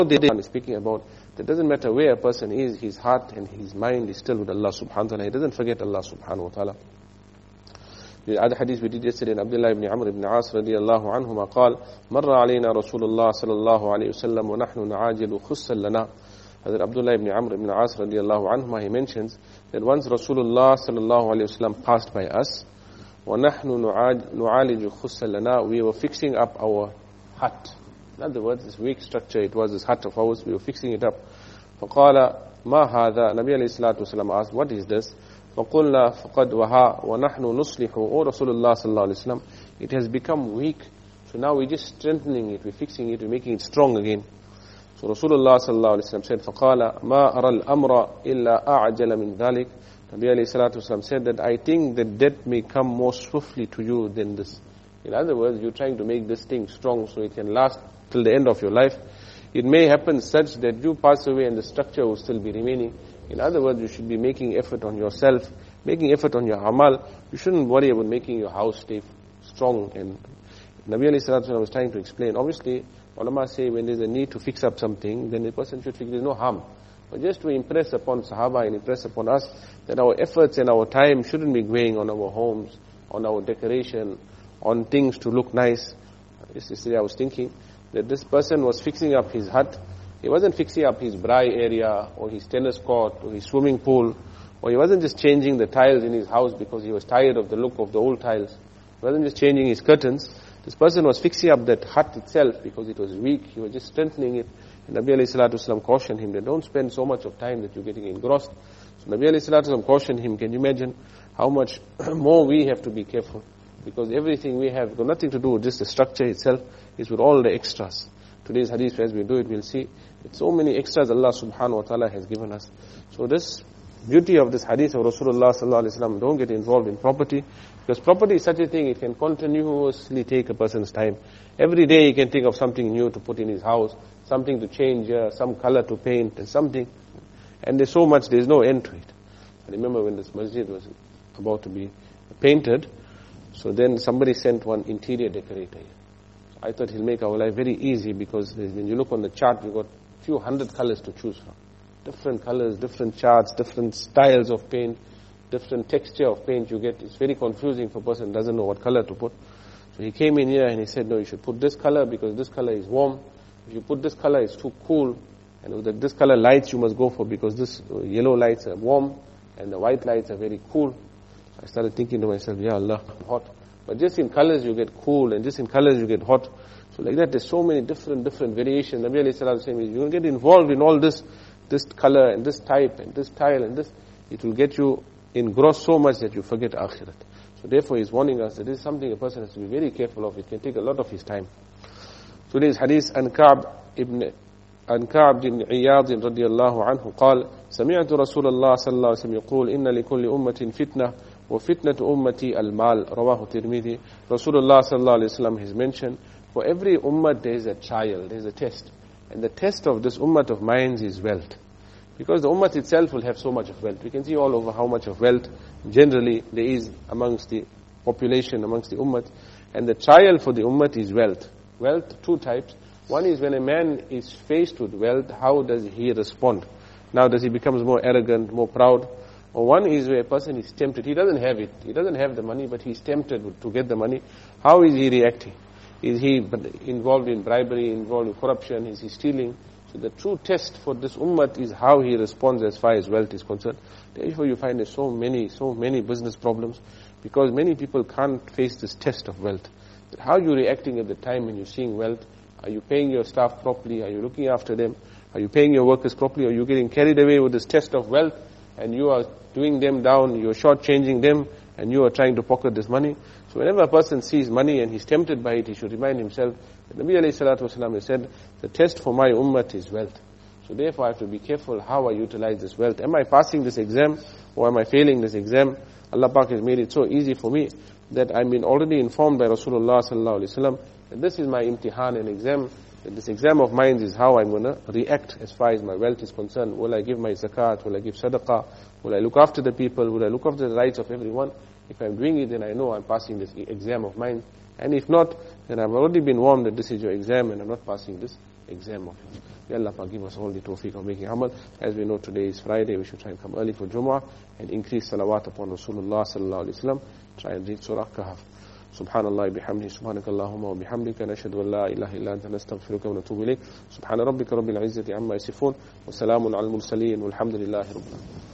is speaking about, that doesn't matter where a person is, his heart and his mind is still with Allah subhanahu wa ta'ala. He doesn't forget Allah subhanahu wa ta'ala. The other hadith we did yesterday in Abdullah ibn Amr ibn As radiyallahu anhuma قال مر علينا رسول الله صلى الله عليه وسلم ونحن نعاجل خصا لنا. Hazrat Abdullah ibn Amr ibn As radiyallahu anhuma, he mentions that once Rasulullah sallallahu alayhi wasallam passed by us, وَنَحْنُ نُعَالِجُ خُصَّ لَنَا, we were fixing up our hut. In other words, this weak structure, it was this hut of ours, we were fixing it up. فَقَالَ مَا هَذَا, Nabi alayhi salatu wasalam asked, what is this? فَقُلْنَا فَقَدْ وَهَا وَنَحْنُ نُصْلِحُ, O Rasulullah sallallahu alayhi wasallam, it has become weak, so now we're just strengthening it, we're fixing it, we're making it strong again. So Rasulullah sallallahu alayhi wasallam said, فَقَالَ مَا أَرَى الْأَمْرَ إِلَّا أَعْجَلَ مِنْ ذَلِكَ. Nabi alayhi salatu wasalam said that I think that death may come more swiftly to you than this. In other words, you're trying to make this thing strong so it can last till the end of your life. It may happen such that you pass away and the structure will still be remaining. In other words, you should be making effort on yourself, making effort on your amal. You shouldn't worry about making your house stay strong. And Nabi alayhi salatu wasalam was trying to explain. Obviously, ulama say when there's a need to fix up something, then the person should fix, there's no harm. But just to impress upon Sahaba and impress upon us that our efforts and our time shouldn't be going on our homes, on our decoration, on things to look nice. Yesterday I was thinking that this person was fixing up his hut. He wasn't fixing up his braai area or his tennis court or his swimming pool, or he wasn't just changing the tiles in his house because he was tired of the look of the old tiles. He wasn't just changing his curtains. This person was fixing up that hut itself because it was weak. He was just strengthening it. And Nabi alayhi salatu wasalam cautioned him that don't spend so much of time that you're getting engrossed. So Nabi alayhi salatu wasalam cautioned him. Can you imagine how much more we have to be careful? Because everything we have got nothing to do with just the structure itself, it's with all the extras. Today's hadith, as we do it, we'll see that so many extras Allah subhanahu wa ta'ala has given us. So this beauty of this hadith of Rasulullah sallallahu alayhi wa sallam, don't get involved in property, because property is such a thing, it can continuously take a person's time. Every day he can think of something new to put in his house, something to change, some color to paint, and something. And there's so much, there's no end to it. I remember when this masjid was about to be painted, so then somebody sent one interior decorator here. So I thought he'll make our life very easy, because when you look on the chart, you've got a few hundred colors to choose from. Different colors, different charts, different styles of paint, different texture of paint you get. It's very confusing for a person who doesn't know what color to put. So he came in here and he said, no, you should put this color because this color is warm. If you put this color, it's too cool. And with this color lights you must go for, because this yellow lights are warm and the white lights are very cool. So I started thinking to myself, Ya Allah, hot. But just in colors you get cool, and just in colors you get hot. So like that, there's so many different variations. Nabi alayhi salatu wasalam says, you will get involved in all this color and this type and this style and this. It will get you engrossed so much that you forget akhirat. So therefore he's warning us that this is something a person has to be very careful of. It can take a lot of his time. Today's hadith, عن كعب بن عياض رضي الله عنه قال سمعت رسول الله صلى الله عليه وسلم يقول إن لكل أمة فتنة وفتنة أمتي المال رواه الترمذي. Rasulullah sallallahu alayhi wa sallam has mentioned, for every ummah there is a trial, there is a test. And the test of this ummah of mine is wealth. Because the ummah itself will have so much of wealth. We can see all over how much of wealth generally there is amongst the population, amongst the ummah. And the trial for the ummah is wealth. Wealth, two types. One is when a man is faced with wealth, how does he respond? Now does he become more arrogant, more proud? Or one is where a person is tempted. He doesn't have it. He doesn't have the money, but he's tempted to get the money. How is he reacting? Is he involved in bribery, involved in corruption? Is he stealing? So the true test for this ummah is how he responds as far as wealth is concerned. Therefore you find there's so many business problems, because many people can't face this test of wealth. How are you reacting at the time when you're seeing wealth? Are you paying your staff properly? Are you looking after them? Are you paying your workers properly? Are you getting carried away with this test of wealth and you are doing them down, you're shortchanging them, and you are trying to pocket this money? So whenever a person sees money and he's tempted by it, he should remind himself that Nabi alayhi salatu wasalam has said, the test for my ummah is wealth. So therefore I have to be careful how I utilize this wealth. Am I passing this exam or am I failing this exam? Allah Pak has made it so easy for me that I've been already informed by Rasulullah sallallahu alayhi wa sallam that this is my imtihan and exam, that this exam of mine is how I'm going to react as far as my wealth is concerned. Will I give my zakat? Will I give sadaqah? Will I look after the people? Will I look after the rights of everyone? If I'm doing it, then I know I'm passing this exam of mine. And if not, then I've already been warned that this is your exam and I'm not passing this exam of yours. May Allah give us all the tawfiq of making amal. As we know, today is Friday, we should try and come early for Jumu'ah and increase salawat upon Rasulullah sallallahu alaihi wasallam. Try and read Surah Kahf. سبحان الله بحمده سبحانك اللهم وبحمدك نشهد أن لا إله إلا أنت نستغفرك ونتوب إليك سبحان ربك رب العزة عما يصفون وسلام على المرسلين والحمد لله رب العالمين.